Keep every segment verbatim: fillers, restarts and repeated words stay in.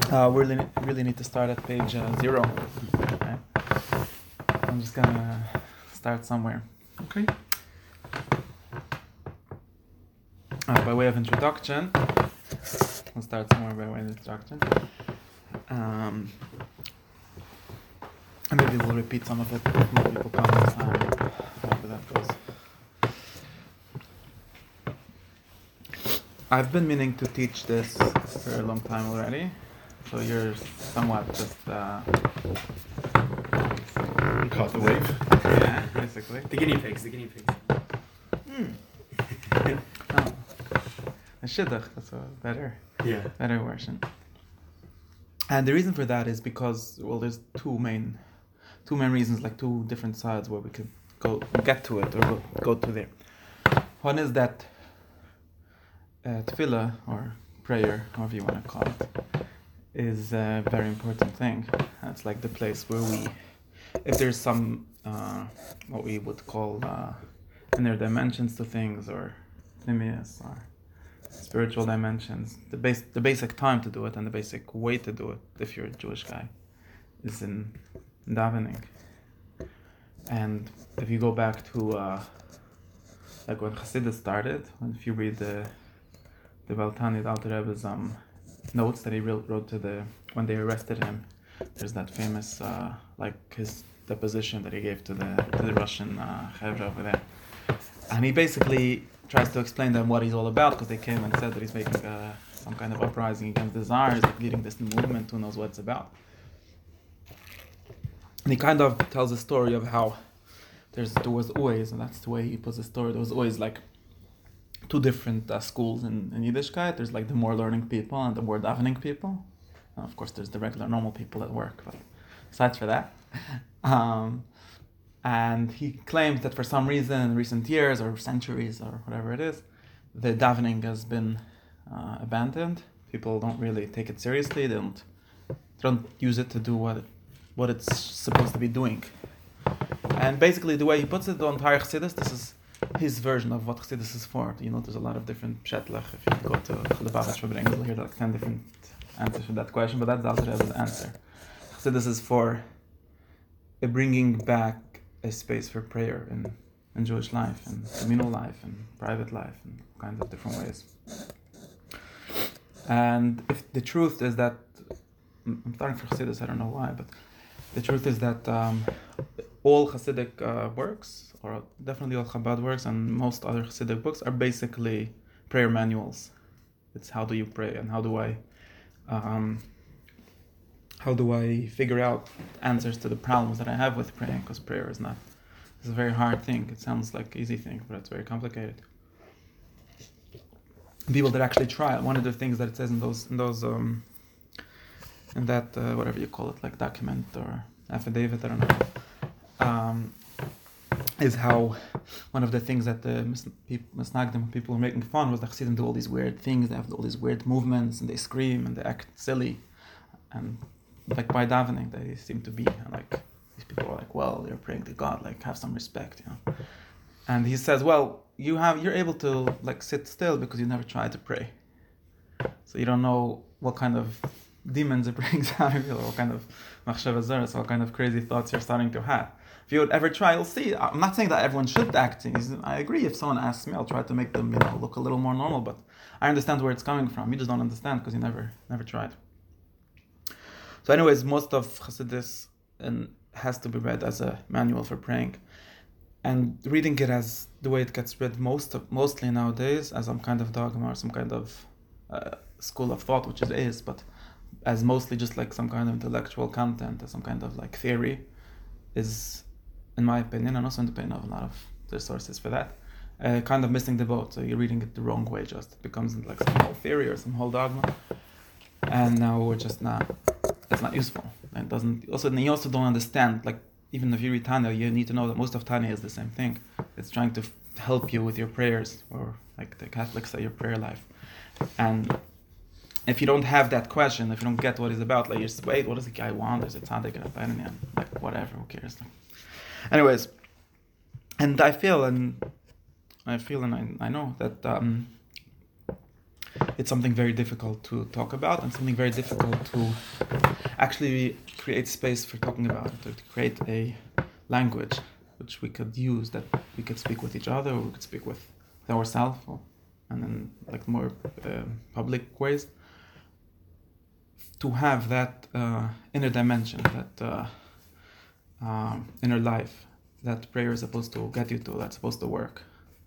Uh, we really, really need to start at page uh, zero. Okay. I'm just gonna start somewhere. Okay. Uh, by way of introduction, I'll start somewhere by way of introduction. Um, and maybe we'll repeat some of it if more people come this time. However that goes. I've been meaning to teach this for a long time already, so you're somewhat just uh, You caught the wave. yeah, basically. The guinea pigs, the guinea pigs. Mm. Oh. A shidduch, that's a better, Yeah. better version. And the reason for that is because, well, there's two main, two main reasons, like two different sides where we could go get to it or go, go to there. One is that uh, tefillah, or prayer, however you want to call it, is a very important thing. It's like the place where we, if there's some, uh, what we would call uh, inner dimensions to things, or pnimius, or spiritual dimensions, the base, the basic time to do it and the basic way to do it, if you're a Jewish guy, is in davening. And if you go back to, uh, like when Chassidus started, when if you read the the Baltani, the Alter Rebbe's um, notes that he wrote, wrote to the, when they arrested him, there's that famous, uh, like his deposition that he gave to the to the Russian uh, Chevra over there. And he basically tries to explain them what he's all about, because they came and said that he's making uh, some kind of uprising against the Tsars, like leading this new movement, who knows what it's about. And he kind of tells a story of how there's there was always, and that's the way he puts the story, there was always like two different uh, schools in, in Yiddishkeit. There's like the more learning people and the more davening people. And of course there's the regular normal people at work, but aside for that. um, and he claims that for some reason in recent years or centuries or whatever it is, the davening has been uh, abandoned. People don't really take it seriously. They don't, they don't use it to do what it, what it's supposed to be doing. And basically the way he puts it, the entire Chassidus, this is his version of what Chassidus is for. You know, there's a lot of different pshetlech. If you go to Lubavitch Verbringen, you'll hear like ten different answers to that question, but that's the Alter Rebbe's answer. Chassidus is for uh, bringing back a space for prayer in, in Jewish life, and communal life, and private life, in kinds of different ways. And if the truth is that, I'm starting for Chassidus, I don't know why, but the truth is that um, all Hasidic uh, works, or definitely all Chabad works, and most other Hasidic books are basically prayer manuals. It's how do you pray, and how do I, um, how do I figure out answers to the problems that I have with praying? Because prayer is not, it's a very hard thing. It sounds like an easy thing, but it's very complicated. People that actually try it, one of the things that it says in those, in those, um, in that uh, whatever you call it, like document or affidavit, I don't know. Um, is how one of the things that the Misnagdim people were making fun was the Chassidim do all these weird things. They have all these weird movements, and they scream and they act silly, and like by davening they seem to be like, these people are like, well, you're praying to God, like have some respect, you know. And he says, well, you have you're able to like sit still because you never tried to pray, so you don't know what kind of demons it brings out of you, or what kind of machshava zeres, what kind of crazy thoughts you're starting to have. If you would ever try, you'll see. I'm not saying that everyone should act. I agree. If someone asks me, I'll try to make them, you know, look a little more normal. But I understand where it's coming from. You just don't understand because you never, never tried. So, anyways, most of Chassidus and has to be read as a manual for praying, and reading it as the way it gets read most of, mostly nowadays as some kind of dogma or some kind of uh, school of thought, which it is, but as mostly just like some kind of intellectual content, as some kind of like theory, is, in my opinion, and also in the opinion of a lot of the sources for that, uh, kind of missing the boat. So you're reading it the wrong way, just it becomes like some whole theory or some whole dogma, and now we're just not, it's not useful. And it doesn't, also, and you also don't understand, like, even if you read Tanya, you need to know that most of Tanya is the same thing. It's trying to f- help you with your prayers, or like the Catholics say, your prayer life. And if you don't have that question, if you don't get what it's about, like you just wait, what does the guy want? Is it tzaddik and a like whatever, who cares? Anyways, and I feel and I feel and I, I know that um, it's something very difficult to talk about and something very difficult to actually create space for talking about it, to create a language which we could use, that we could speak with each other, or we could speak with, with ourselves, or, and in like more uh, public ways, to have that uh, inner dimension, that uh, uh, inner life that prayer is supposed to get you to, that's supposed to work.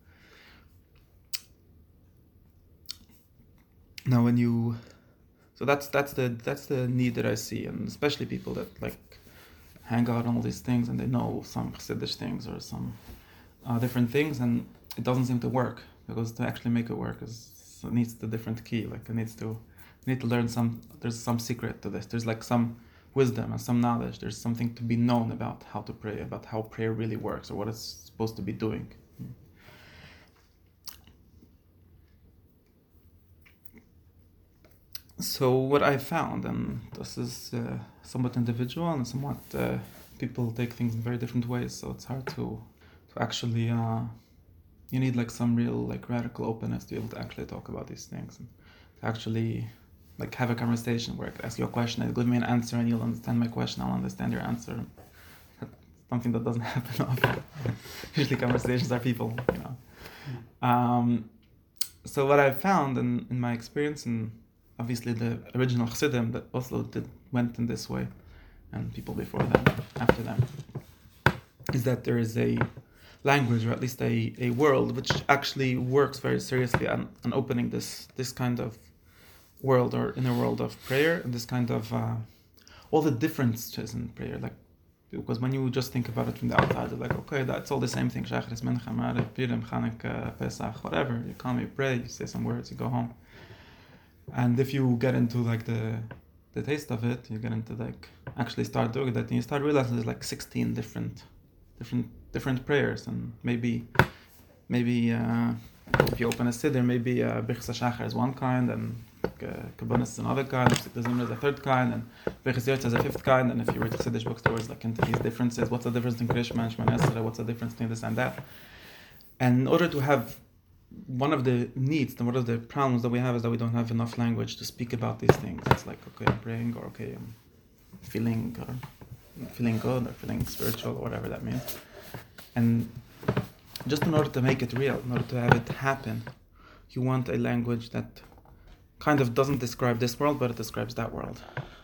Now, when you, so that's that's the that's the need that I see, and especially people that like hang out on all these things and they know some Chassidish things or some uh, different things, and it doesn't seem to work, because to actually make it work is it needs the different key. Like it needs to you need to learn some. There's some secret to this. There's like some wisdom and some knowledge. There's something to be known about how to pray, about how prayer really works, or what it's supposed to be doing. So what I found, and this is uh, somewhat individual and somewhat uh, people take things in very different ways, so it's hard to to actually uh, you need like some real like radical openness to be able to actually talk about these things, and to actually like have a conversation where I can ask you a question, and give me an answer, and you'll understand my question, I'll understand your answer. That's something that doesn't happen often. Usually conversations are people, you know. Um, so what I've found in, in my experience, and obviously the original Chassidim that Oslo did went in this way, and people before them, after them, is that there is a language, or at least a, a world, which actually works very seriously on, on opening this this kind of world, or inner world of prayer, and this kind of uh, all the differences in prayer. Like, because when you just think about it from the outside, it's like, okay, that's all the same thing. Shachris, Mincha, Maariv, Purim, Chanukah, Pesach, whatever. You come, you pray, you say some words, you go home. And if you get into like the the taste of it, you get into like actually start doing that, and you start realizing there's like sixteen different different different prayers, and maybe maybe uh, if you open a siddur, maybe uh, Birchas Shachar is one kind, and Kabbanis is another kind, the Zimra is a third kind, and Birchas Yotze is a fifth kind. And if you read Chassidish bookstores, like into these differences, what's the difference in Krishma and Shemona Esrei, what's the difference between this and that? And in order to have one of the needs, and one of the problems that we have is that we don't have enough language to speak about these things. It's like, okay, I'm praying, or okay, I'm feeling, or feeling good, or feeling spiritual, or whatever that means. And just in order to make it real, in order to have it happen, you want a language that kind of doesn't describe this world, but it describes that world.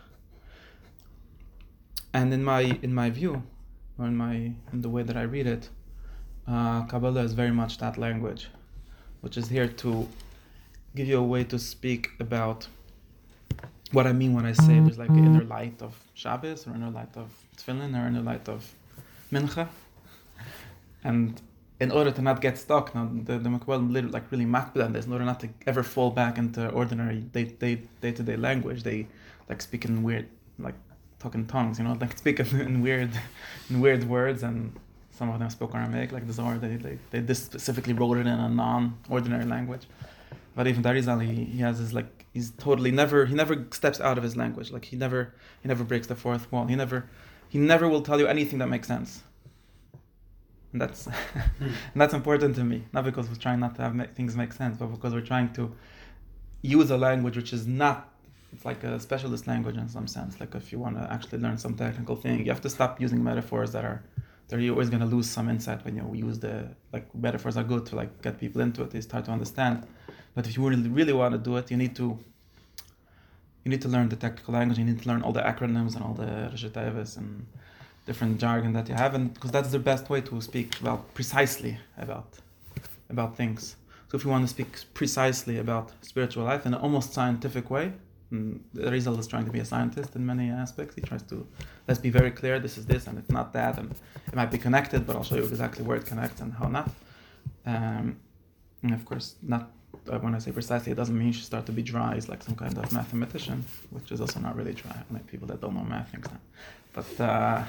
And in my in my view, or in my in the way that I read it, uh, Kabbalah is very much that language, which is here to give you a way to speak about what I mean when I say there's like an inner light of Shabbos, or inner light of Tefillin, or inner light of Mincha. And in order to not get stuck, now the, the Makbal like really makbid on this, in order not to ever fall back into ordinary day, day, day-to-day language, they like speak in weird, like talking tongues, you know, like speak in weird, in weird words, and some of them spoke Aramaic, like the Zohar, they, they, they this specifically wrote it in a non-ordinary language. But even Darizal, he, he has his like, he's totally never, he never steps out of his language. Like he never, he never breaks the fourth wall. He never, he never will tell you anything that makes sense. And that's, and that's important to me. Not because we're trying not to have make, things make sense, but because we're trying to use a language which is not, it's like a specialist language in some sense. Like if you want to actually learn some technical thing, you have to stop using metaphors that are, that you're always going to lose some insight when you use the, like metaphors are good to like get people into it, they start to understand. But if you really, really want to do it, you need to, you need to learn the technical language, you need to learn all the acronyms and all the Rashi Tevis and different jargon that you have, and because that's the best way to speak about precisely about about things. So if you want to speak precisely about spiritual life in an almost scientific way, the Rizal is trying to be a scientist in many aspects. He tries to, let's be very clear, this is this and it's not that, and it might be connected, but I'll show you exactly where it connects and how not. Um, and of course, not uh, when I say precisely, it doesn't mean you should start to be dry as like some kind of mathematician, which is also not really dry. Like people that don't know math think that. But uh,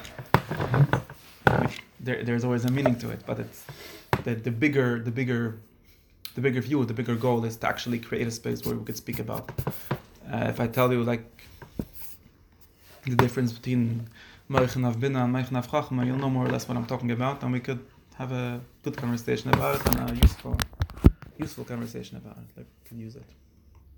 there, there's always a meaning to it. But it's the, the bigger, the bigger, the bigger view, the bigger goal is to actually create a space where we could speak about. Uh, if I tell you like the difference between Meichen of Bina and Meichen of Chachma, you'll know more or less what I'm talking about, and we could have a good conversation about it and a useful, useful conversation about it. Like, we could use it.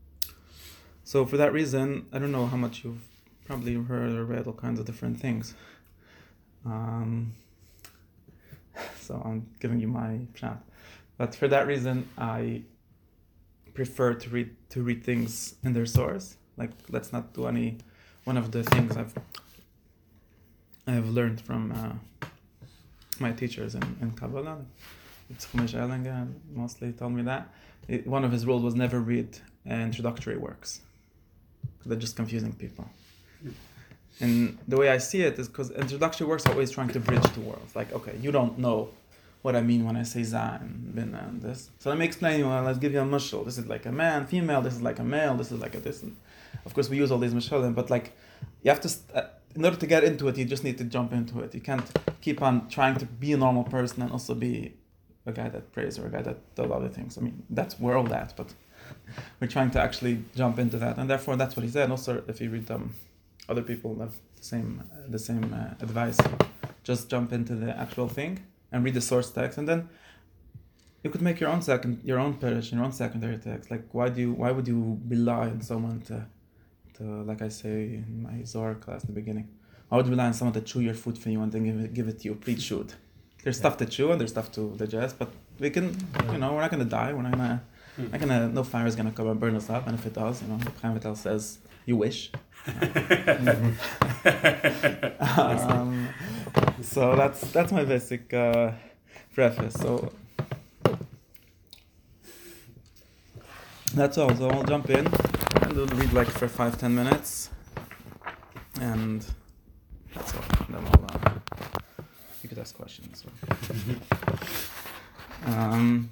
So for that reason, I don't know how much you've probably heard or read all kinds of different things. Um, so I'm giving you my shot. But for that reason, I prefer to read to read things in their source. Like, let's not do any. One of the things I've I've learned from uh, my teachers in, in Kabbalah, it's Chumash Erlanger mostly told me that. It, one of his rules was never read uh, introductory works. They're just confusing people. And the way I see it is because introductory works are always trying to bridge two worlds. Like, okay, you don't know what I mean when I say za and bin and this. So let me explain you, well, let's give you a mashal. This is like a man, female, this is like a male, this is like a this. And of course, we use all these mashalim, but like, you have to, st- uh, in order to get into it, you just need to jump into it. You can't keep on trying to be a normal person and also be a guy that prays or a guy that does other things. I mean, that's, we're all that, but we're trying to actually jump into that. And therefore, that's what he said. And also, if you read um, other people have the same, uh, the same uh, advice, just jump into the actual thing and read the source text, and then you could make your own second, your own perish, your own secondary text. Like, why do you, why would you rely on someone to, to, like I say in my Zohar class in the beginning, why would you rely on someone to chew your food for you and then give it, give it to you pre-chewed? There's yeah. stuff to chew and there's stuff to digest, but we can, you know, we're not gonna die. We're not gonna, mm. not gonna, no fire is gonna come and burn us up. And if it does, you know, Chaim Vital says, you wish. um, so that's that's my basic uh, preface. So that's all. So I'll jump in and we'll read like for five ten minutes, and that's all. And then I'll, uh, you could ask questions. um,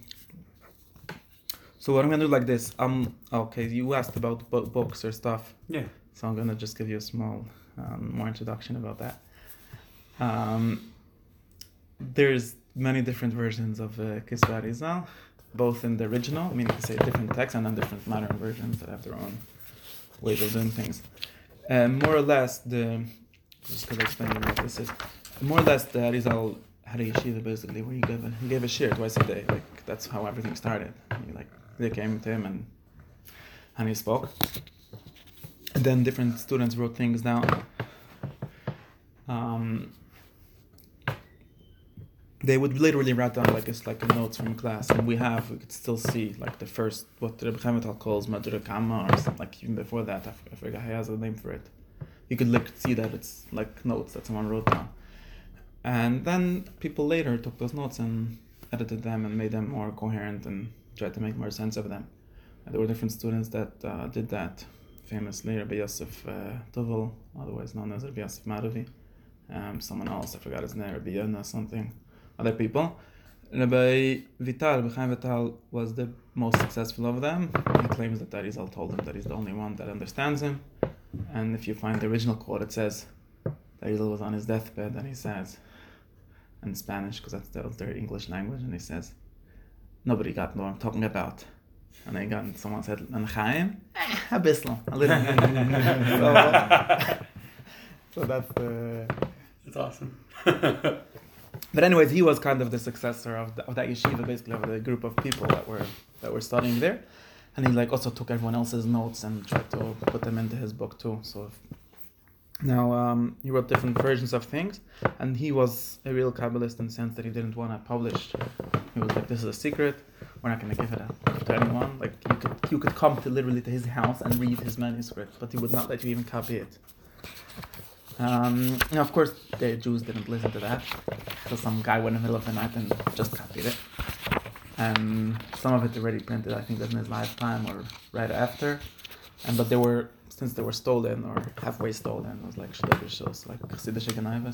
so what I'm gonna do like this. Um, okay, you asked about bo- books or stuff. Yeah. So I'm gonna just give you a small, um, more introduction about that. Um, there's many different versions of uh, Kisvei Arizal, both in the original, meaning to say different texts, and then different modern versions that have their own ways of doing things. Uh, more or less, the just because I explained what this is, more or less the Arizal had a yeshiva basically where he gave a, he gave a shir twice a day. Like that's how everything started. He, like they came to him and and he spoke. And then different students wrote things down. Um, they would literally write down like it's like a notes from class, and we have we could still see like the first what Rebbe Chaim Vital calls Madura Kama or something, like even before that I, I forgot he has a name for it. You could like see that it's like notes that someone wrote down, and then people later took those notes and edited them and made them more coherent and tried to make more sense of them. And there were different students that uh, did that. Famously, Rabbi Yosef uh, Tovel, otherwise known as Rabbi Yosef Maravi. Um, someone else, I forgot his name, Rabbi Yonah something. Other people. Rabbi Vital, Rabbi Chaim Vital was the most successful of them. He claims that Arizal told him that he's the only one that understands him. And if you find the original quote, it says that Arizal was on his deathbed, and he says, in Spanish, because that's their, their English language, and he says, nobody got what I'm talking about. And then got, someone said, and Chaim? Eh, a bissl, a little. so, so that's the... That's awesome. But anyways, he was kind of the successor of, the, of that yeshiva, basically, of the group of people that were that were studying there. And he like also took everyone else's notes and tried to put them into his book too. So if, now um, he wrote different versions of things, and he was a real Kabbalist in the sense that he didn't want to publish. He was like, this is a secret. We're not going to give it out to anyone. Like you could, you could come to literally to his house and read his manuscript, but he would not let you even copy it. Um, now, of course, the Jews didn't listen to that, so some guy went in the middle of the night and just copied it. And some of it already printed, I think, in his lifetime or right after. And but they were, since they were stolen or halfway stolen, it was like shloshos, like chassidische genaives.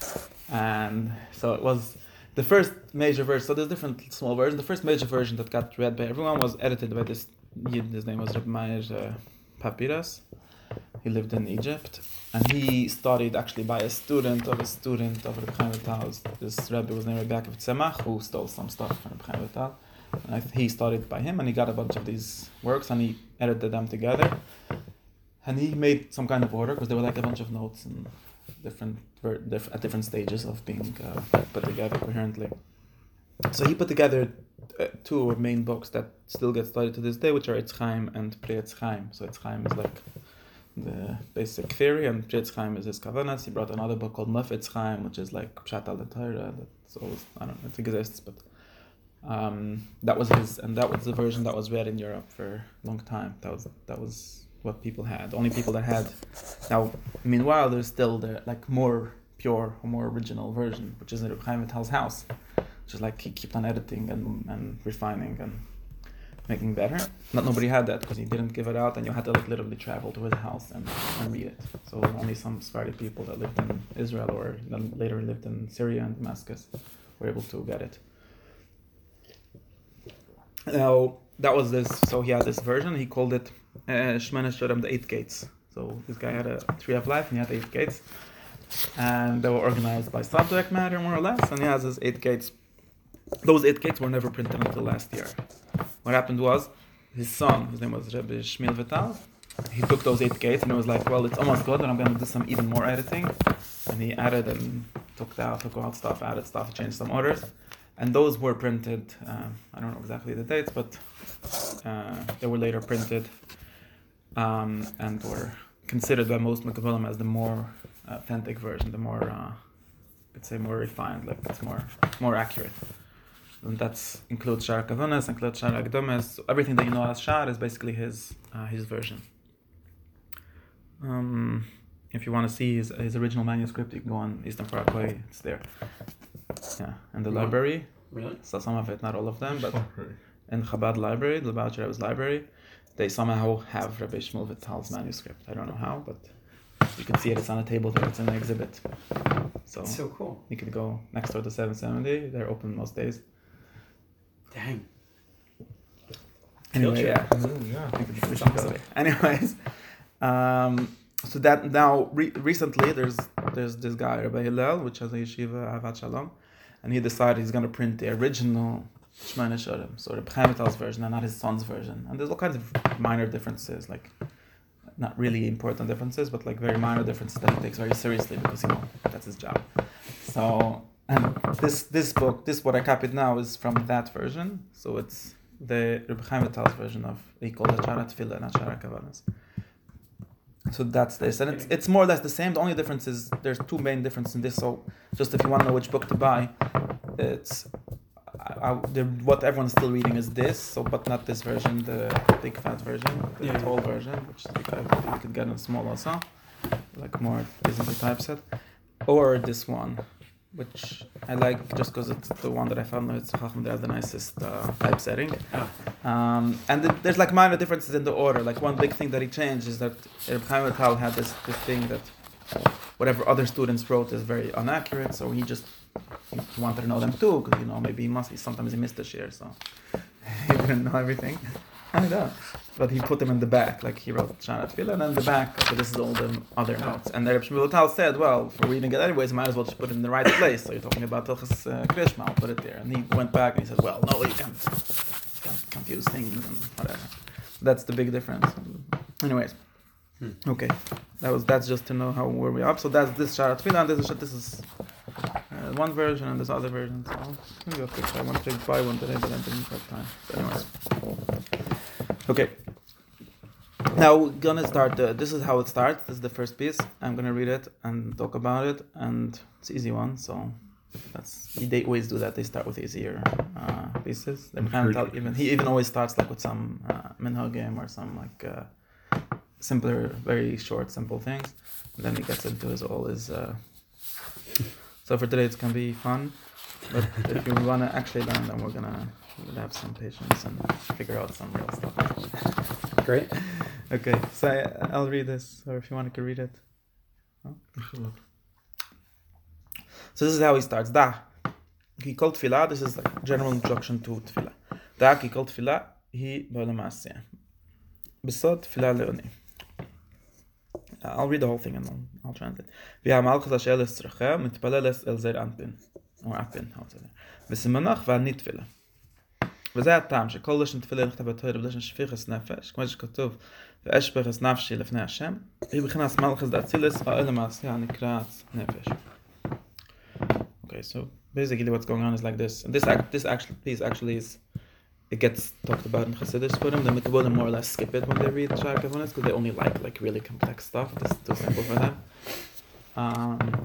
And so it was. The first major version, so there's different small versions. The first major version that got read by everyone was edited by this Yid. His name was Reb Meir uh, Papiras. He lived in Egypt, and he studied actually by a student of a student of Reb Chaim Vital. This Rebbe was named Rebbe Yaakov Tzemach, who stole some stuff from Reb Chaim Vital. And I, he studied by him, and he got a bunch of these works, and he edited them together. And he made some kind of order, because they were like a bunch of notes and different at different stages of being uh, put together coherently. so he put together uh, two main books that still get studied to this day, which are Eitz Chaim and Pri Eitz Chaim. So Eitz Chaim is like the basic theory, and Pri Eitz Chaim is his kavanas. He brought another book called Maf Eitz Chaim, which is like Pshat al Torah. That's always, I don't know, it exists, but um, that was his, and that was the version that was read in Europe for a long time. That was that was what people had. The only people that had. Now, meanwhile, there's still the like more pure, or more original version, which is in Reb Chaim Vital's house, which is like he kept on editing and and refining and making better. Not nobody had that because he didn't give it out, and you had to like literally travel to his house and, and read it. So only some Sephardi people that lived in Israel or then later lived in Syria and Damascus were able to get it. Now that was this. So he had this version. He called it uh, Shemana Shodem, the Eight Gates. So this guy had a tree of life, and he had eight gates, and they were organized by subject matter more or less. And he has his eight gates. Those eight gates were never printed until last year. What happened was, his son, his name was Rebbe Shmuel Vital, he took those eight gates and he was like, well, it's almost good, and I'm going to do some even more editing. And he added and took out, took out stuff, added stuff, changed some orders. And those were printed, uh, I don't know exactly the dates, but uh, they were later printed um, and were considered by most Mekabalim as the more authentic version, the more, uh, I'd say more refined, like it's more, more accurate. And that includes Shar Kavanas, includes Shar Akdamas. So everything that you know as Shar is basically his uh, his version. Um, if you want to see his, his original manuscript, you can go on Eastern Parkway. It's there. Yeah, in the library. Really? So some of it, not all of them, but in Chabad library, the Lubavitcher Rebbe's library, they somehow have Rabbi Shmuel Vital's manuscript. I don't know how, but you can see it. It's on a table there. It's in an exhibit. So, That's so cool. You could go next door to seven seventy. They're open most days. Dang. Anyway, yeah. Mm, yeah. Anyways, um, so that now re- recently there's there's this guy Rabbi Hillel, which has a yeshiva Avat Shalom, and he decided he's going to print the original Shemana Shodem, so Reb Chaim Vital's version and not his son's version. And there's all kinds of minor differences, like not really important differences, but like very minor differences that he takes very seriously because you know that's his job. So. And this this book, this what I copied now is from that version. So it's the Reb Chaim Vital's version of he called it Shara Tefillah, not Shara Kavanas. So that's this, and it's it's more or less the same. The only difference is there's two main differences in this. So just if you want to know which book to buy, it's I, I, the, what everyone's still reading is this. So but not this version, the big fat version, the yeah. tall version, which you could, you could get in small also, like more decently typeset, or this one, which I like just because it's the one that I found it's Chacham that has the nicest uh, typesetting. Oh. Um, and th- there's like minor differences in the order. Like one big thing that he changed is that Reb Chaim Vital had this, this thing that whatever other students wrote is very inaccurate, so he just he wanted to know them too, because you know maybe he must sometimes he missed a share, so he didn't know everything. I know. But he put them in the back, like he wrote Shana Tefillah, and then the back, so this is all the other notes. And Reb Shmuel Vital said, well, for reading it anyways, might as well just put it in the right place. So you're talking about Hilchas uh, Krishma, I'll put it there. And he went back and he said, well, no, you can't, you can't confuse things and whatever. That's the big difference. Anyways, hmm. okay, that was that's just to know how where we are. So that's this Shara Tefillah, and this is this is uh, one version and this other version. So maybe I'll fix. I want to buy one today, but I didn't have time. So anyways, okay. Now we're gonna start. The, this is how it starts. This is the first piece. I'm gonna read it and talk about it, and it's an easy one. So that's they always do that. They start with easier uh, pieces. Tell, even he even always starts like with some uh, minhagim or some like uh, simpler, very short, simple things, and then he gets into his all his. Uh... So for today, it's gonna be fun. But if you wanna actually learn, then we're gonna, we're gonna have some patience and figure out some real stuff. Great. Okay, so I, I'll read this, or if you want, I can read it. Huh? So this is how he starts. Da. He called tefillah. This is like general introduction to tefillah. Da. He called tefillah. He ba'olam ha'asiyah. Besod tefillah le'oni. I'll read the whole thing and I'll, I'll translate. V'ha malchus asher l'sracha mitpaleles el zer anpin. Or apin, how to say that. V'simanach v'ani tefillah. וזה הטעם שכל לשון תפילה נכתב בתורה בלשון שפיכות נפש, כמו שכתוב ואשפך נפשי לפני השם, היא בכנס מלכות דאצילס האל המעשייה הנקראת נפש. Okay, so basically what's going on is like this. And this act, this actually, piece actually is, it gets talked about in Chassidus Purim. The Mekabolim more or less skip it when they read Sha'ar Kavunas because they only like like really complex stuff. This is too simple for them. Um,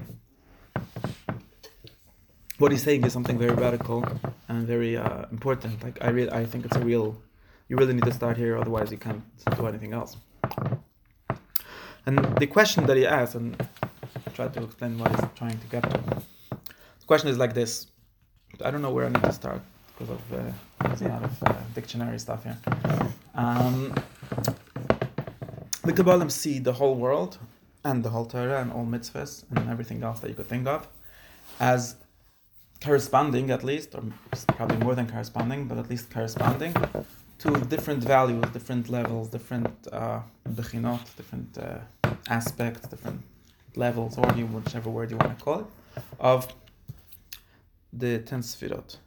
what he's saying is something very radical and very uh, important. Like I re- I think it's a real. You really need to start here, otherwise you can't do anything else. And the question that he asks, and I'll try to explain what he's trying to get to. The question is like this. I don't know where I need to start because of uh, there's a lot of uh, dictionary stuff here. Um, the Kabbalim see the whole world and the whole Torah and all mitzvahs and everything else that you could think of as corresponding, at least, or probably more than corresponding, but at least corresponding to different values, different levels, different uh, bechinot, different uh, aspects, different levels, or you, whichever word you want to call it, of the ten sfirot.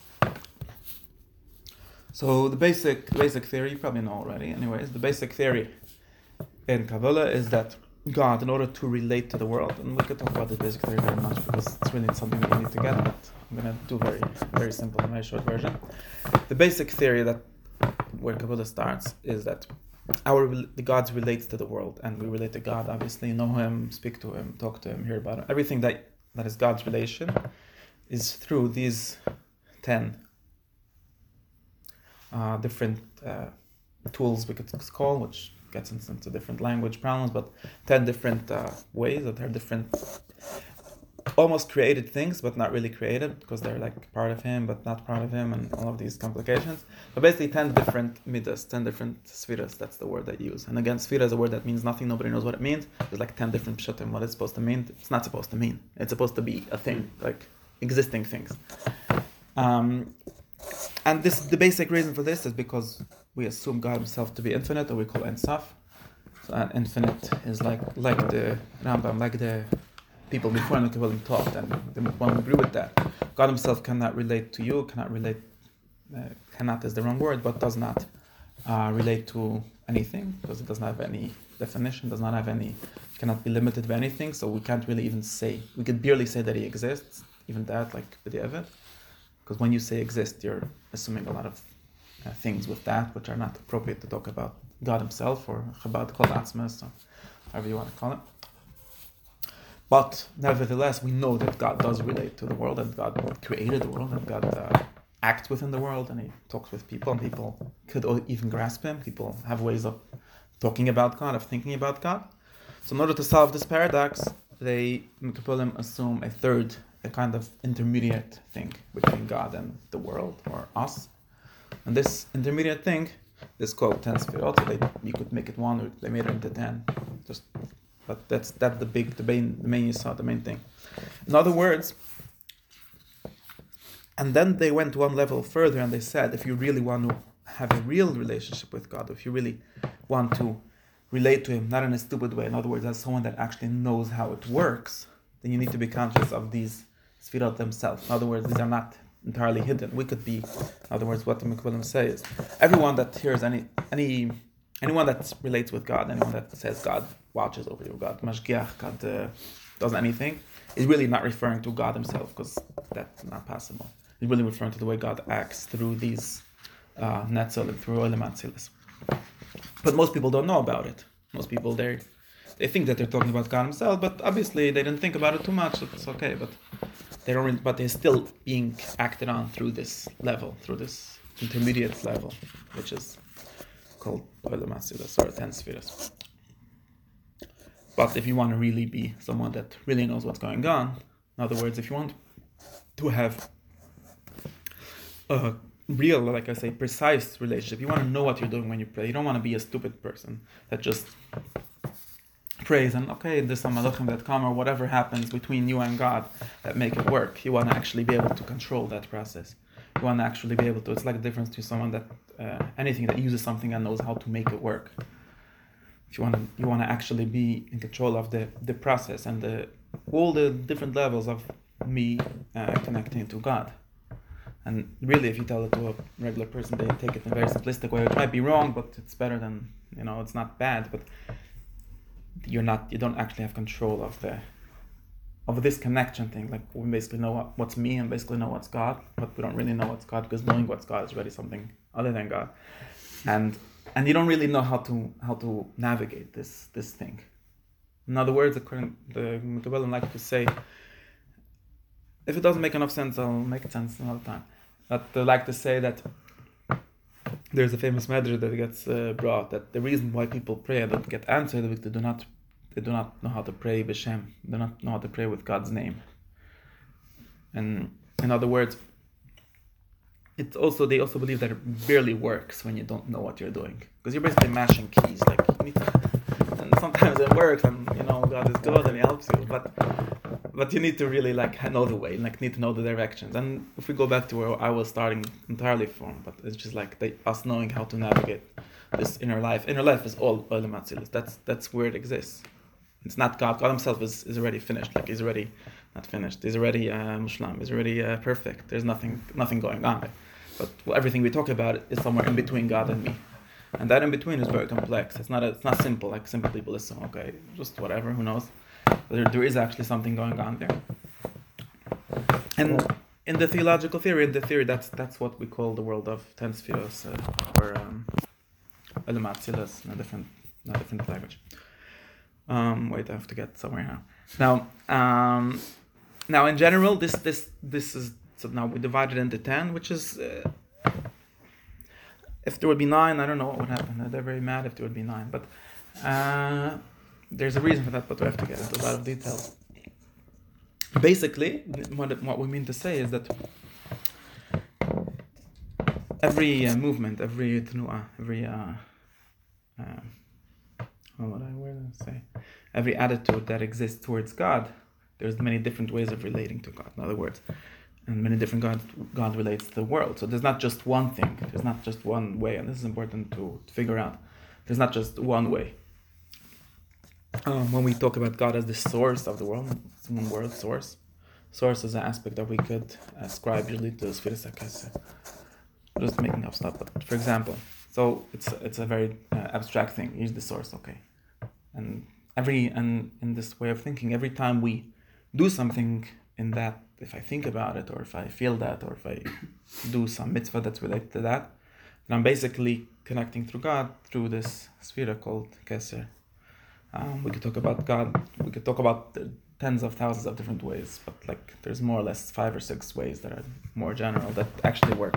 So the basic basic theory, you probably know already, anyways, the basic theory in Kabbalah is that God, in order to relate to the world, and we could talk about this basic theory very much because it's really something that you need to get, but I'm going to do very, very simple, a very short version. The basic theory that where Kabbalah starts is that our the gods relate to the world, and we relate to God, obviously, know Him, speak to Him, talk to Him, hear about Him. Everything that, that is God's relation is through these ten uh, different uh, tools we could call, which gets into different language problems, but ten different uh, ways that are different, almost created things, but not really created, because they're like part of Him, but not part of Him, and all of these complications. But basically ten different midas, ten different spheres, that's the word they use. And again, sphere is a word that means nothing, nobody knows what it means. There's like ten different pshatim, what it's supposed to mean. It's not supposed to mean. It's supposed to be a thing, like existing things. Um, and this, the basic reason for this is because we assume God Himself to be infinite, or we call Ein Sof. So uh, infinite is like like the Rambam, like the people before in the Kabbalah taught, and the one agree with that. God Himself cannot relate to you, cannot relate, uh, cannot is the wrong word, but does not uh, relate to anything, because it does not have any definition, does not have any, cannot be limited by anything, so we can't really even say, we could barely say that He exists, even that, like b'diavad, because when you say exist, you're assuming a lot of uh, things with that, which are not appropriate to talk about God Himself, or Chabad called Atzmas, or however you want to call it. But nevertheless, we know that God does relate to the world, and God created the world, and God uh, acts within the world, and He talks with people, and people could even grasp Him. People have ways of talking about God, of thinking about God. So in order to solve this paradox, they, Mekapolim, assume a third, a kind of intermediate thing between God and the world, or us. And this intermediate thing is called ten sfirot. So they, you could make it one, or they made it into ten. Just, but that's that's the big, the main, the main you saw, the main thing. In other words, and then they went one level further, and they said, if you really want to have a real relationship with God, if you really want to relate to Him, not in a stupid way, in other words, as someone that actually knows how it works, then you need to be conscious of these sfirot themselves. In other words, these are not entirely hidden. We could be, in other words, what the Mekbalim say is, everyone that hears any, any, anyone that relates with God, anyone that says God watches over you, God mashgiach, God uh, does anything, is really not referring to God Himself, because that's not possible. He's really referring to the way God acts through these uh, netzel, through olam atzilis. But most people don't know about it. Most people, they they think that they're talking about God Himself, but obviously they didn't think about it too much. It's okay, but they don't. Really, but they're still being acted on through this level, through this intermediate level, which is called olam atzilis, or ten spheres. But if you want to really be someone that really knows what's going on, in other words, if you want to have a real, like I say, precise relationship, you want to know what you're doing when you pray. You don't want to be a stupid person that just prays and, okay, there's some malachim that come, or whatever happens between you and God that make it work. You want to actually be able to control that process. You want to actually be able to, it's like a difference to someone that, uh, anything that uses something and knows how to make it work. If you want to, you want to actually be in control of the, the process and the all the different levels of me uh, connecting to God. And really, if you tell it to a regular person, they take it in a very simplistic way. It might be wrong, but it's better than, you know, it's not bad, but you're not, you don't actually have control of the, of this connection thing. Like we basically know what, what's me and basically know what's God, but we don't really know what's God because knowing what's God is really something other than God, and and you don't really know how to how to navigate this this thing. In other words, according the Mekabbalim like to say, if it doesn't make enough sense, I'll make it sense another time. But they like to say that there's a famous medrash that gets uh, brought that the reason why people pray and don't get answered is because they do not they do not know how to pray b'Shem. They do not know how to pray with God's name. And in other words, it's also they also believe that it barely works when you don't know what you're doing because you're basically mashing keys. Like you need to, and sometimes it works, and you know God is good and He helps you, but. But you need to really like know the way, like need to know the directions. And if we go back to where I was starting entirely from, but it's just like they, us knowing how to navigate this inner life. Inner life is all Olam Atzilus. That's that's where it exists. It's not God. God Himself is, is already finished. Like He's already not finished. He's already uh, Mushlam. He's already uh, perfect. There's nothing nothing going on. But everything we talk about is somewhere in between God and me. And that in between is very complex. It's not a, it's not simple. Like simple people listen, okay, just whatever. Who knows? There, there is actually something going on there. And in the theological theory, in the theory, that's that's what we call the world of ten spheres, uh, or Olam Atzilus, in a different, in a different language. Um, wait, I have to get somewhere now. Now, um, now in general, this this this is so now we divide it into ten, which is uh, if there would be nine, I don't know what would happen. They're very mad if there would be nine, but. Uh, There's a reason for that, but we have to get into a lot of details. Basically, what what we mean to say is that every uh, movement, every tenuah, every uh, uh, what I where did I say, every attitude that exists towards God, there's many different ways of relating to God. In other words, and many different God God relates to the world. So there's not just one thing. There's not just one way, and this is important to, to figure out. There's not just one way. Um, when we talk about God as the source of the world, it's one word, source. Source is an aspect that we could ascribe usually to Sfiras HaKesed. Just making up stuff, but for example, so it's it's a very uh, abstract thing. Here's the source, okay. And every and in this way of thinking, every time we do something in that, if I think about it, or if I feel that, or if I do some mitzvah that's related to that, then I'm basically connecting through God through this sphere called Keser. Um, we could talk about God, we could talk about the tens of thousands of different ways, but like there's more or less five or six ways that are more general that actually work.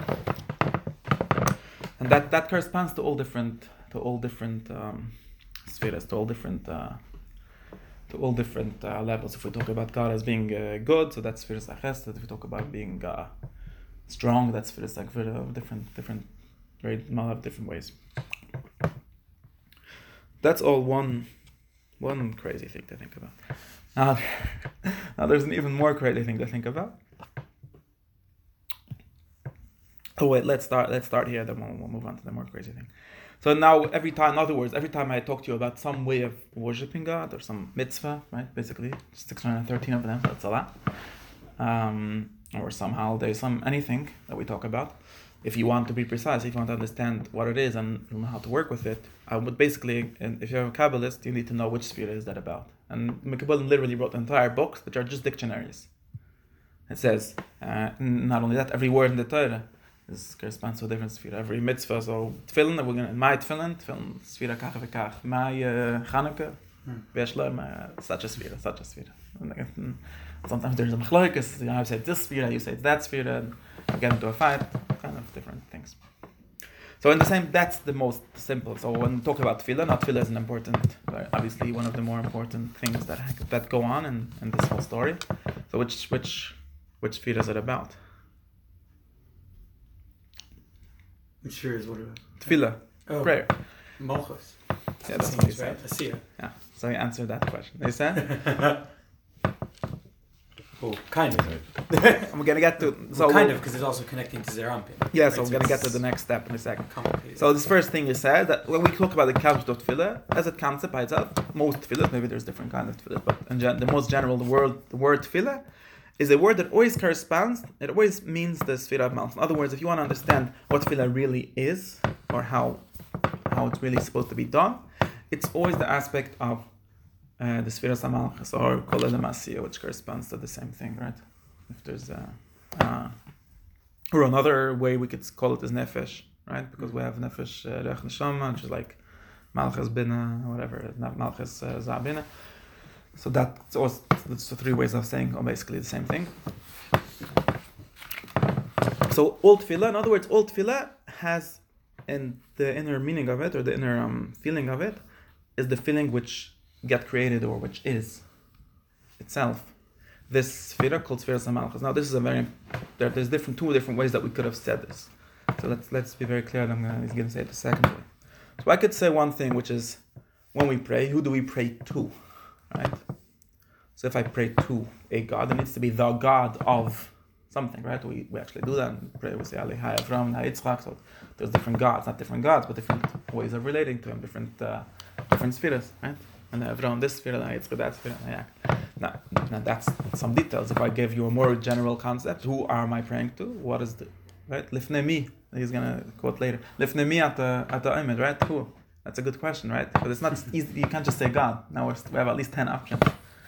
And that, that corresponds to all different to all different um, spheres, to all different uh, to all different uh, levels. If we talk about God as being uh, good, so that's Sfiras HaChesed. If we talk about being uh, strong, that's Sfiras HaGvura, different different very lot of different ways. That's all one One crazy thing to think about. Now, now there's an even more crazy thing to think about. Oh wait, let's start. Let's start here. Then we'll, we'll move on to the more crazy thing. So now, every time, in other words, every time I talk to you about some way of worshiping God or some mitzvah, right? Basically, six hundred thirteen of them. That's a lot. Um, or some holiday, some anything that we talk about. If you want to be precise, if you want to understand what it is and how to work with it, I would basically, if you're a Kabbalist, you need to know which sphere is that about. And Mekabbalim literally wrote entire books, which are just dictionaries. It says, uh, not only that, every word in the Torah is corresponds to a different sphere. Every mitzvah, so tefillin, we're going to, my tefillin, tefillin, sphera kach v'kach. My uh, Chanukah, v'yeshla, such a sphere, such a sphere. Sometimes there's a machlokes, you know, I say this sphere, you say it's that sphere, and you get into a fight, kind of different things. So in the same, that's the most simple. So when we talk about tefillah, now tefillah is an important, obviously one of the more important things that that go on in, in this whole story. So which which which sphere is it about? Which sphere is what about? Tefillah, oh. prayer. Malchus. Yeah, that's what he said. Right? I see it. Yeah, so he answered that question. They said. Oh, kind of. I'm gonna get to so well, kind of because it's also connecting to Zerampin. Yeah, right? So I'm gonna get to the next step in a second. Complicated. So this first thing you said that when we talk about the concept of tefillah as a concept by itself, most tefillahs, maybe there's different kinds of tefillahs, but in gen- the most general, the word the word tefillah is a word that always corresponds. It always means the sphere of Malchus. In other words, if you want to understand what tefillah really is or how how it's really supposed to be done, it's always the aspect of uh, the Sfiras HaMalchus, or Kol Masiyah, which corresponds to the same thing, right? If there's a, uh, or another way we could call it is Nefesh, right? Because we have Nefesh uh, Rech Neshama, which is like Malchus Bina, whatever, not Malchus uh, Zabina. So that's also that's the three ways of saying oh, basically the same thing. So all tefillah, in other words, all tefillah has, in the inner meaning of it, or the inner um, feeling of it, is the feeling which get created, or which is itself. This sfira called Sfiras HaMalchus. Now this is a very, there, there's different two different ways that we could have said this. So let's let's be very clear. I'm gonna, he's going to say it the second way. So I could say one thing, which is, when we pray, who do we pray to? Right? So if I pray to a God, it needs to be the God of something, right? We we actually do that and pray. We say Alihai Avram, Yitzchak. So there's different gods, not different gods, but different ways of relating to him, different uh, different spheres, right? And Avram this sphere, and Yitzchak that sphere. Yeah. Now, now that's some details. If I give you a more general concept, who am I praying to? What is the right? Lifnei mi. He's gonna quote later. Lifnei mi at the at the image, right? Who? That's a good question, right? But it's not easy. You can't just say God. Now we're, we have at least ten options.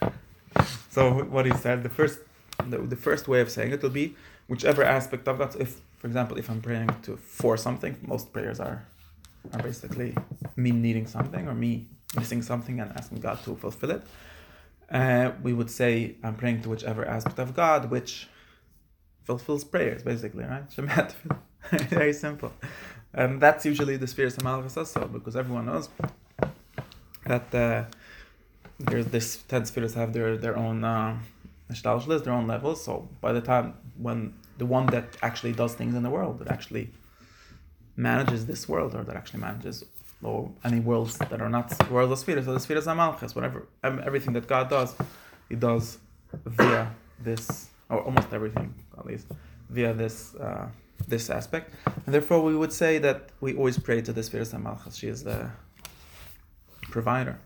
So what he said, the first, the, the first way of saying it will be whichever aspect of that. If, for example, if I'm praying to for something, most prayers are are basically me needing something or me missing something and asking God to fulfill it. Uh, we would say I'm praying to whichever aspect of God which fulfills prayers, basically, right? Shemat. Very simple. And that's usually the Sfiras HaMalchus also, because everyone knows that uh, there's this ten Sfiras have their their own uh, their own levels. So by the time when the one that actually does things in the world, that actually manages this world, or that actually manages or any worlds that are not worlds of Sfiras, so the Sfiras HaMalchus, whatever, everything that God does, He does via this, or almost everything at least, via this uh, this aspect. And therefore we would say that we always pray to the Sfiras HaMalchus. She is the provider.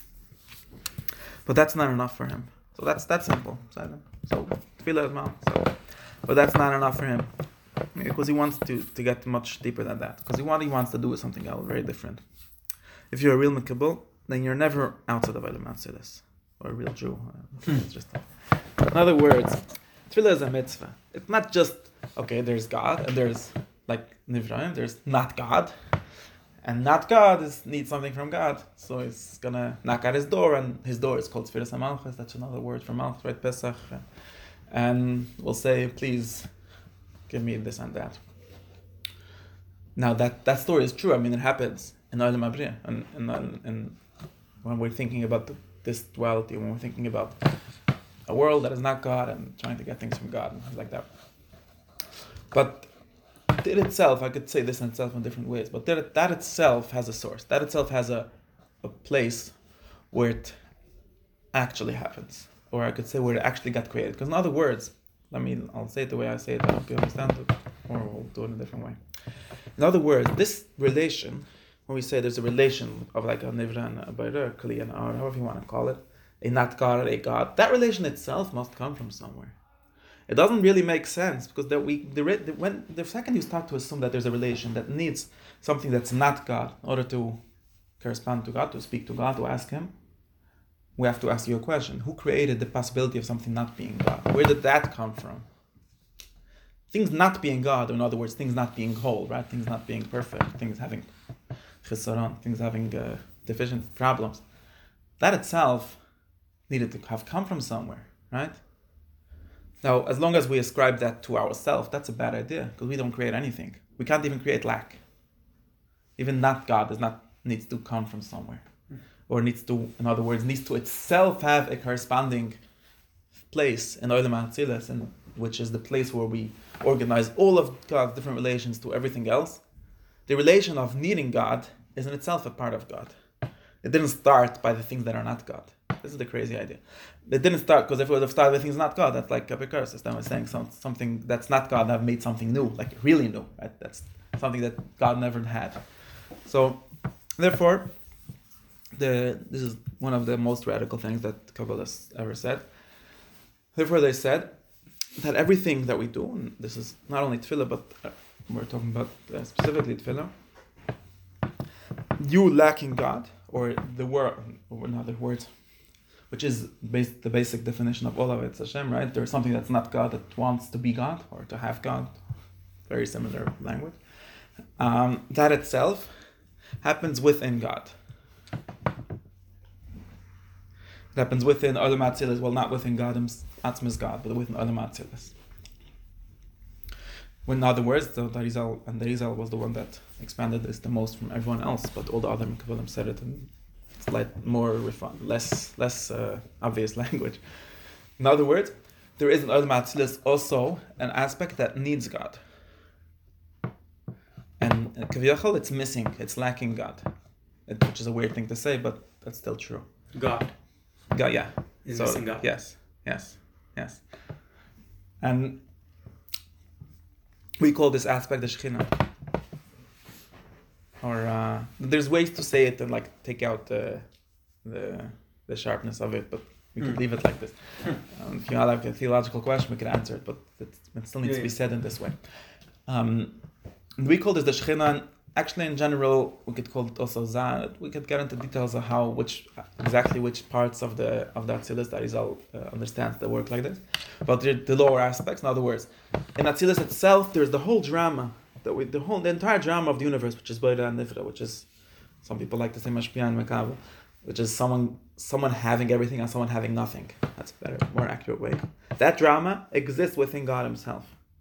But that's not enough for him. So that's that's simple. So tefillah is mal. So, but that's not enough for him, because he wants to, to get much deeper than that. Because what he wants to do is something else, very different. If you're a real Mikabel, then you're never outside of Eilam Atzilus, or a real Jew. It's just, in other words, tefillah is a mitzvah. It's not just, okay, there's God, and there's like Nivraim, there's not God. And not God is needs something from God, so he's gonna knock at his door, and his door is called Sfiras HaMalchus. That's another word for Malchus, right? Pesach, and we'll say, please give me this and that. Now that, that story is true. I mean, it happens in Olam Abriya, and and, and when we're thinking about the, this duality, when we're thinking about a world that is not God and trying to get things from God and things like that. But it itself, I could say this in itself in different ways, but that, that itself has a source. That itself has a, a place where it actually happens. Or I could say where it actually got created. Because in other words, I mean, I'll say it the way I say it, I hope you understand it, or we'll do it in a different way. In other words, this relation, when we say there's a relation of like a Nivra and a Bayra, a Kli and a Ar, however you want to call it, a not God, a God, that relation itself must come from somewhere. It doesn't really make sense, because the, we, the, the, when, the second you start to assume that there's a relation that needs something that's not God in order to correspond to God, to speak to God, to ask Him, we have to ask you a question. Who created the possibility of something not being God? Where did that come from? Things not being God, or in other words, things not being whole, right? Things not being perfect, things having chisaron, things having uh, deficient problems. That itself needed to have come from somewhere, right? Now, as long as we ascribe that to ourselves, that's a bad idea, because we don't create anything. We can't even create lack. Even not God does not needs to come from somewhere, or needs to, in other words, needs to itself have a corresponding place in Olam Atzilus, and which is the place where we organize all of God's different relations to everything else. The relation of needing God is in itself a part of God. It didn't start by the things that are not God. This is the crazy idea. It didn't start, because if it would have started with things not God, that's like Epicurus system was saying some, something that's not God have made something new, like really new, right? That's something that God never had. So, therefore, the this is one of the most radical things that Kabbalists ever said. Therefore, they said that everything that we do, and this is not only tefillah, but uh, we're talking about uh, specifically tefillah, you lacking God, or the word, or another word, which is bas- the basic definition of all of it, it's Hashem, right? There's something that's not God that wants to be God or to have God. Very similar language. Um, that itself happens within God. It happens within Olam Atzilis, well, not within God, Atzmis God, but within Olam Atzilis. In other words, the Arizal, and the Arizal was the one that expanded this the most from everyone else, but all the other Mekavalim said it in like more refined, less less uh, obvious language. In other words, there is in Olam Atzilis also an aspect that needs God. And Kaviyachal, it's missing, it's lacking God, it, which is a weird thing to say, but that's still true. God. God, yeah. Is So, missing God. Yes, yes, yes. And we call this aspect the Shekhinah. Or uh, there's ways to say it and like take out the the, the sharpness of it, but we could Mm. leave it like this. Um, if you have like a theological question, we can answer it, but it, it still needs Yeah, to be yeah. said in this way. Um, we call this the Shekhinah, and actually in general, we could call it also Zah. We could get into details of how, which, exactly which parts of the of the Atzilus that Arizal uh, understands that work like this. But the, the lower aspects, in other words, in Atzilus itself, there's the whole drama, that we, the whole, the entire drama of the universe, which is Boira and Nifra, which is, some people like to say Mashpia and Mekabel, which is someone someone having everything and someone having nothing. That's a better, more accurate way. That drama exists within God Himself.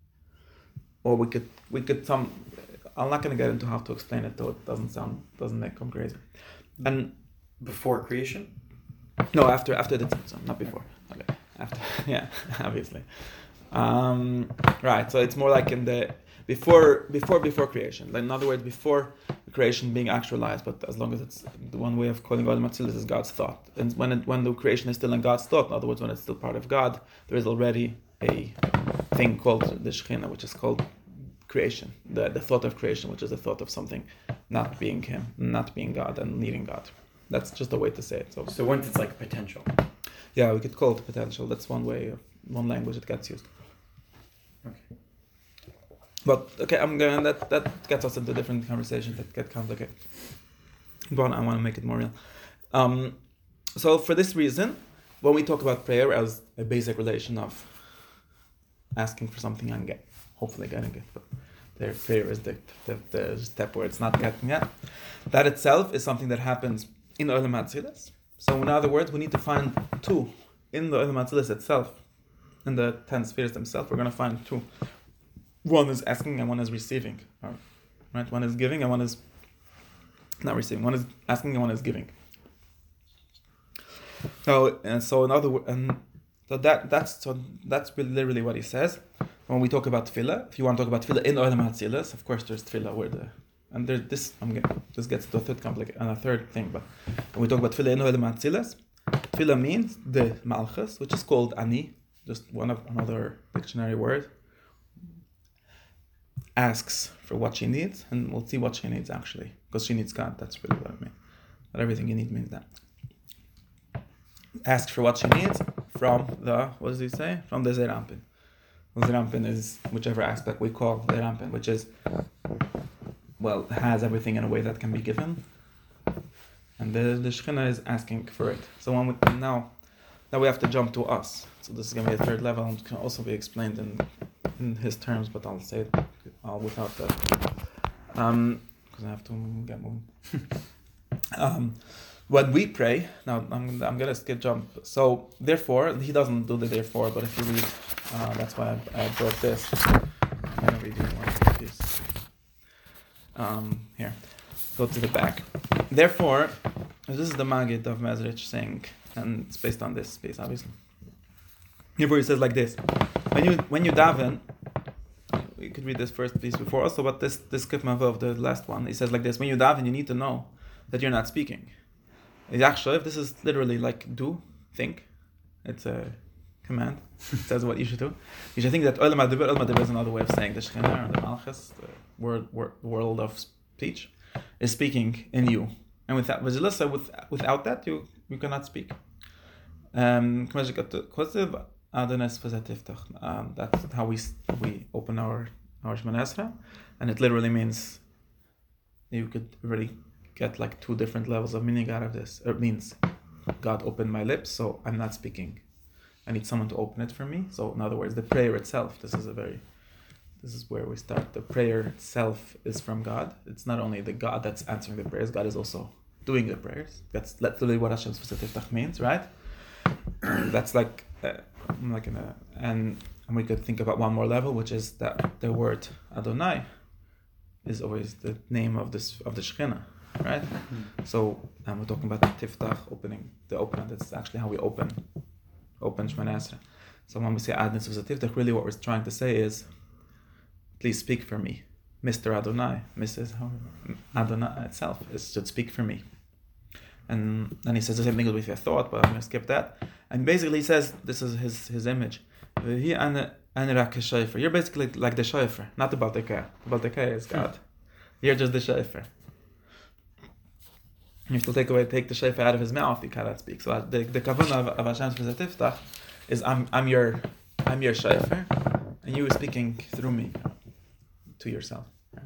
Or we could we could some. I'm not going to get into how to explain it, though it doesn't sound doesn't make come crazy. And Before creation? no, after after the tzimtzum, not before. Okay, after yeah, obviously. Um, right, so it's more like in the before before before creation. Like, in other words, before creation being actualized, but as long as it's the one way of calling God Matzilis is God's thought. And when it, when the creation is still in God's thought, in other words, when it's still part of God, there is already a thing called the Shekhinah, which is called creation, the the thought of creation, which is the thought of something not being Him, not being God, and needing God. That's just a way to say it. So, So once it's like potential. yeah, we could call it potential. That's one way of one language it gets used. Okay. But okay, I'm going. That that gets us into different conversations that get complicated. But I want to make it more real. Um, so for this reason, when we talk about prayer as a basic relation of asking for something and get, hopefully getting it, but their prayer is the, the the step where it's not getting yet. That itself is something that happens in the Olam Atzilis. So in other words, we need to find two in the Olam Atzilis itself, in the ten spheres themselves. We're going to find two. One is asking and one is receiving. Right? One is giving and one is not receiving. One is asking and one is giving. So and so in other words, and so that that's so that's literally what he says when we talk about tefillah. If you want to talk about tefillah in Olam Hatzilas, of course there's tefillah where the and there's this I'm getting this gets to a third complicated and a third thing. But when we talk about tefillah in Olam Hatzilas, tefillah means the malchus, which is called ani, just one of another dictionary word. Asks for what she needs, and we'll see what she needs actually, because she needs God. That's really what I mean. Not everything you need means that. Ask for what she needs from the, what does he say? From the Zerampin. The Zerampin is whichever aspect we call Zerampin, which is, well, has everything in a way that can be given. And the, the Shekhinah is asking for it. So when we, now, now we have to jump to us. So this is going to be a third level, and can also be explained in in his terms, but I'll say it all without that. Um, because I have to get moving. um, when we pray, now I'm I'm gonna skip jump. So therefore, he doesn't do the therefore, but if you read, uh, that's why I, I brought this. I'm gonna read you one piece. Um, here, go to the back. Therefore, this is the Magid of Mezrich saying, and it's based on this piece, obviously. Therefore, he says like this: when you when you daven, you could read this first piece before also, but this this kitmava of the last one, he says like this: when you daven, you need to know that you're not speaking. It's actually, if this is literally like do, think, it's a command. It says what you should do. You should think that Olam Adibir, Olam Adibir is another way of saying the Shekhinah or the Malchus, the word, word world of speech, is speaking in you. And without with without that, you you cannot speak. Um, Um, that's how we we open our our Shemona Esra, and it literally means you could really get like two different levels of meaning out of this. It means God opened my lips, so I'm not speaking. I need someone to open it for me. So in other words, the prayer itself, this is a very, this is where we start. The prayer itself is from God. It's not only the God that's answering the prayers, God is also doing the prayers. That's literally what Hashem's Tiftach means, right? That's like, uh, like in a, and, and we could think about one more level, which is that the word Adonai is always the name of this of the Shekhinah, right? Mm-hmm. So um, we're talking about the Tiftach, opening, the opening. That's actually how we open, open Shemana Esrei. So when we say Adnis was a Tiftach, really what we're trying to say is, please speak for me, Mister Adonai, Missus Adonai itself is, should speak for me. And then he says the same thing with your thought, but I'm going to skip that. And basically he says, this is his his image. You're basically like the shofar, not the Baltekah. The Baltekah is God. You're just the shofar. You still take away, take the shofar out of his mouth, you cannot speak. So the the kavanah of, of Hashem's Tiftach is I'm I'm your I'm your shofar, and you are speaking through me to yourself.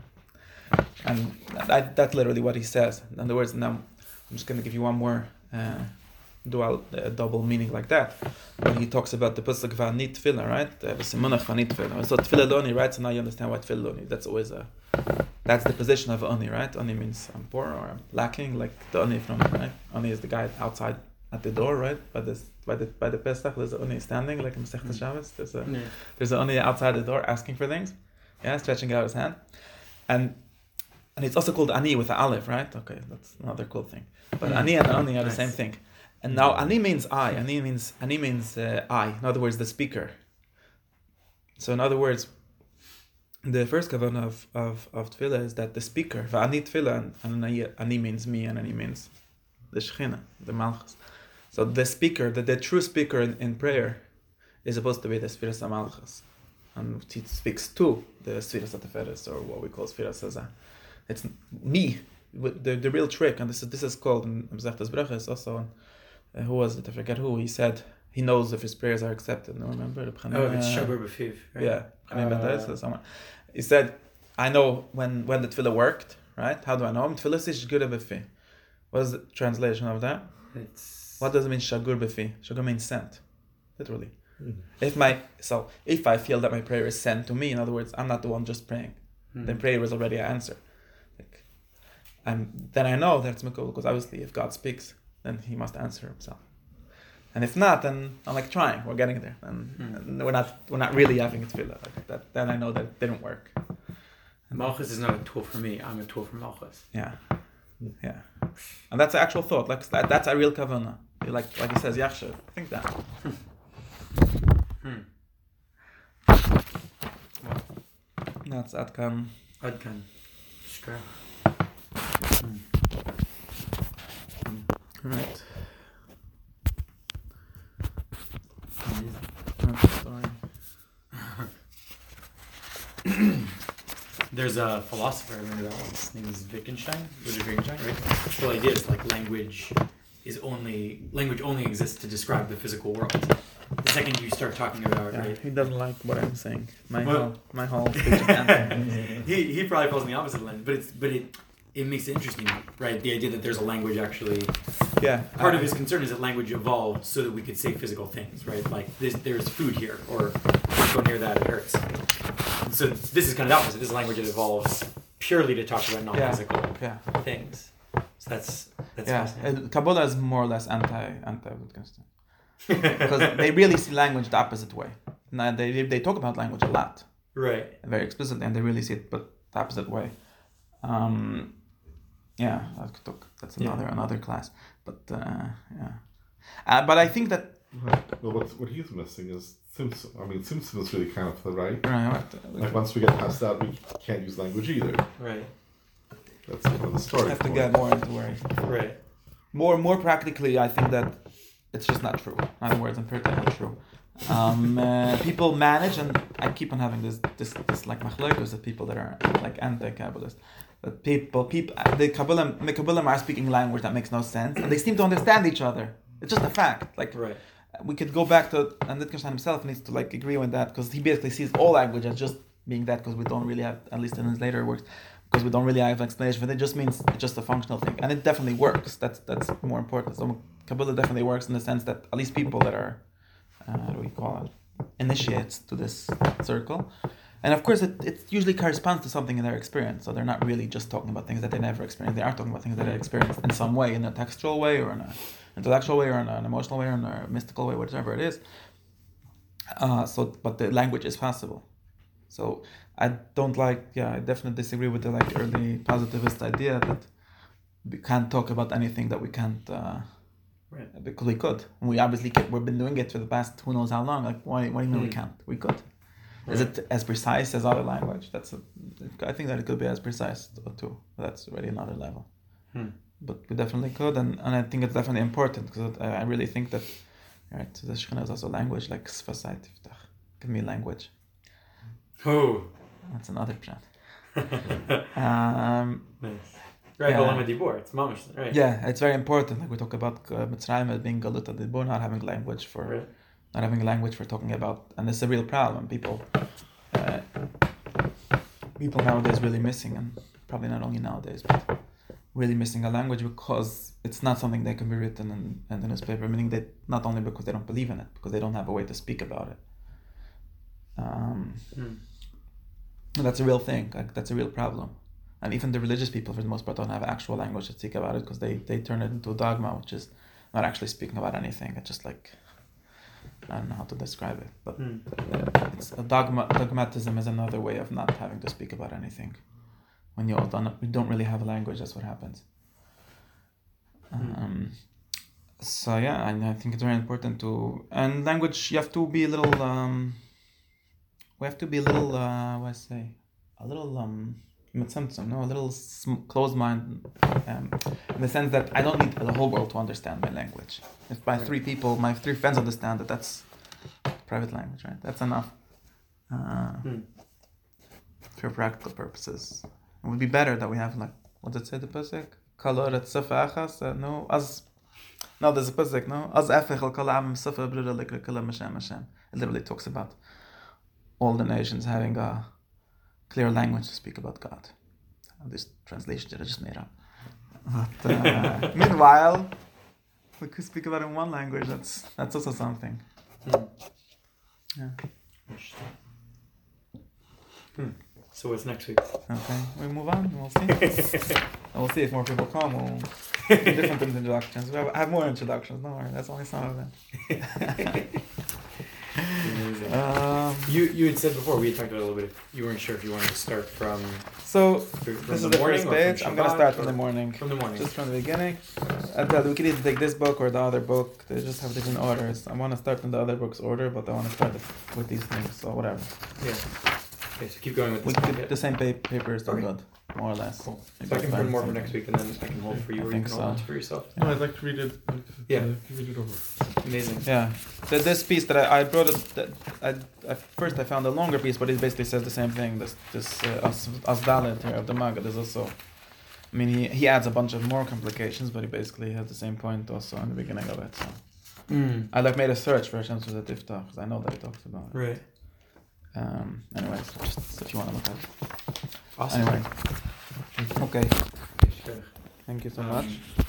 And that, that's literally what he says. In other words, now I'm just going to give you one more uh, dual, uh, double meaning like that. When he talks about the pasuk v'ani tefillah, right? V'simonach v'ani tefillah. So tefillah loni, right? So now you understand why tefillah loni. That's always a, that's the position of oni, right? Oni means I'm poor or I'm lacking, like the oni from, right? Oni is the guy outside at the door, right? By this, by the by the Pesach, there's an oni standing, like in Masechta Shabbos. There's a, yeah. there's an oni outside the door asking for things, yeah, stretching out his hand, and. And it's also called ani with the aleph, right? Okay, that's another cool thing. But ani and ani are the same thing. And now ani means I. Ani means ani means uh, I. In other words, the speaker. So in other words, the first kavanah of of of tefillah is that the speaker. V'ani tefillah and ani, ani means me and ani means the Shekhinah, the Malchus. So the speaker, the, the true speaker in, in prayer, is supposed to be the Sfiras HaMalchus, and he speaks to the Sfiras HaTeferes, or what we call Sfiras Hazah. It's me, the the real trick, and this is this is called in Masechtas Brachos also. Uh, who was it? I forget who. He said he knows if his prayers are accepted. No, remember? Oh, it's Shagur B'Fiv. Right? Yeah, I mean, uh, someone. He said, I know when when the tefillah worked. Right? How do I know? Tefillah is Shagur B'Fi. What is the translation of that? It's what does it mean? Shagur B'Fi. Shagur means sent, literally. Mm-hmm. If my so if I feel that my prayer is sent to me, in other words, I'm not the one just praying. Mm-hmm. Then prayer is already an answer. And then I know that it's Mikol, because obviously if God speaks, then he must answer himself. And if not, then I'm like trying, we're getting there. And, mm. and we're not we're not really having a tefillah like that. Then I know that it didn't work. And Malchus is not a tool for me, I'm a tool for Malchus. Yeah. Yeah. And that's the actual thought. Like that, that's a real kavanah. Like like he says, Yachshav. Think that. hmm. That's Adkan. Adkan. Shkar. Mm. Right. There's a philosopher I learned about once. His name is Wittgenstein. Richard Wittgenstein, right? The whole idea is like language is only language only exists to describe the physical world. The second you start talking about, yeah, right? He doesn't like what I'm saying. My well, whole, my whole. he he probably falls in the opposite line, but it's but it. It makes it interesting, right? The idea that there's a language actually. Yeah. Part uh, of his concern is that language evolved so that we could say physical things, right? Like this, there's food here, or don't go near that, it hurts. And so this is kind of the opposite. This is a language that evolves purely to talk about non-physical yeah. Yeah. things. So that's that's yeah. fascinating. Kabbalah is more or less anti anti Wittgenstein because they really see language the opposite way. Now they they talk about language a lot, right? Very explicitly, and they really see it, but the opposite way. Um, Yeah, that's another yeah. another class, but uh, yeah, uh, but I think that. Right. Well, what what he's missing is Simpson. I mean, Simpson is really kind of the right. Right. Like once we get past that, we can't use language either. Right. That's kind of the story. Have to get more into where. Right. More more practically, I think that it's just not true. In other words, empirically not true. Um, uh, people manage, and I keep on having this this this like machlokes of people that are like anti-Kabbalist. But people, people, the Kabbalah, the Kabbalah are speaking language that makes no sense, and they seem to understand each other. It's just a fact. Like right. we could go back to, and Wittgenstein himself needs to like agree with that because he basically sees all language as just being that because we don't really have, at least in his later works, because we don't really have an explanation for it. It just means it's just a functional thing, and it definitely works. That's that's more important. So Kabbalah definitely works in the sense that at least people that are, uh, what do we call it, initiates to this circle, and of course it, it usually corresponds to something in their experience. So they're not really just talking about things that they never experienced. They are talking about things that they experienced in some way, in a textual way, or in an intellectual way, or in an emotional way, or in a mystical way, whatever it is. Uh, so, but the language is possible. So I don't like, yeah, I definitely disagree with the like early positivist idea that we can't talk about anything that we can't, uh, right. because we could. We obviously can, we've been doing it for the past who knows how long. Like, why, why do you mean mm. we can't? We could. Right. Is it as precise as other language? That's a, I think that it could be as precise too. That's already another level. Hmm. But we definitely could, and, and I think it's definitely important because I, I really think that, right, the Shekhinah is also language, like Sfasai Tiftach. Give me language. Oh. That's another pshat. um, nice. Right, Olam Dibur. It's mamish, right? Yeah, it's very important. Like we talk about uh, Mitzrayim as being Galut Dibur, not having language for, right. not having language for talking about, and it's a real problem. People, uh, people nowadays really missing, and probably not only nowadays, but really missing a language because it's not something that can be written in, in the newspaper. Meaning that not only because they don't believe in it, because they don't have a way to speak about it. Um, hmm. That's a real thing. Like, that's a real problem. And even the religious people, for the most part, don't have actual language to speak about it because they, they turn it into a dogma, which is not actually speaking about anything. It's just like, I don't know how to describe it. But hmm. uh, it's a dogma. Dogmatism is another way of not having to speak about anything. When you all don't, you don't really have a language, that's what happens. Hmm. Um, so yeah, and I think it's very important to, and language, you have to be a little, um, we have to be a little, uh, what I say, a little, um, no, a little sm- closed mind, um, in the sense that I don't need the whole world to understand my language. If my three people, my three friends understand that, that's private language, right? That's enough. Uh, hmm. For practical purposes. It would be better that we have, like, what did it say, the pasuk? Kalor et safa achas, no, as, no, there's a pasuk, no? As efech al kala amim safa brura likra kala Hashem Hashem. It literally talks about all the nations having a clear language to speak about God. This translation that I just made up. But uh, meanwhile, we could speak about it in one language. That's that's also something. Hmm. Yeah. Hmm. So what's next week? Okay, we move on. We'll see. We'll see if more people come. We'll do different introductions. We have, I have more introductions. Don't worry, that's only some of them. um, you you had said before, we had talked about it a little bit. You weren't sure if you wanted to start from. So from this the is the morning first page. I'm gonna start from the morning. From the morning. Just from the beginning. I thought we could either take this book or the other book. They just have different orders. I want to start in the other book's order, but I want to start with these things. So whatever. Yeah. Okay, so keep going with we this. could, the same pa- paper is still okay. good, more or less. Cool. So I can print more for next week, and then I can hold for you, I or you think can so. hold it for yourself. No, I'd like to read it. Like, Yeah. Uh, read it over. Amazing. Yeah, so this piece that I, I brought it. That I at first I found a longer piece, but it basically says the same thing. This this uh, as as Dalet here of the Maggid is also. I mean, he he adds a bunch of more complications, but he basically has the same point also in the beginning of it. So Mm. I like made a search for Hashem Suzat Tiftach because I know that he talks about it. Right. Um. Anyways, just if you want to look at it. Awesome. Anyway. Okay. Sure. Thank you so Um, much.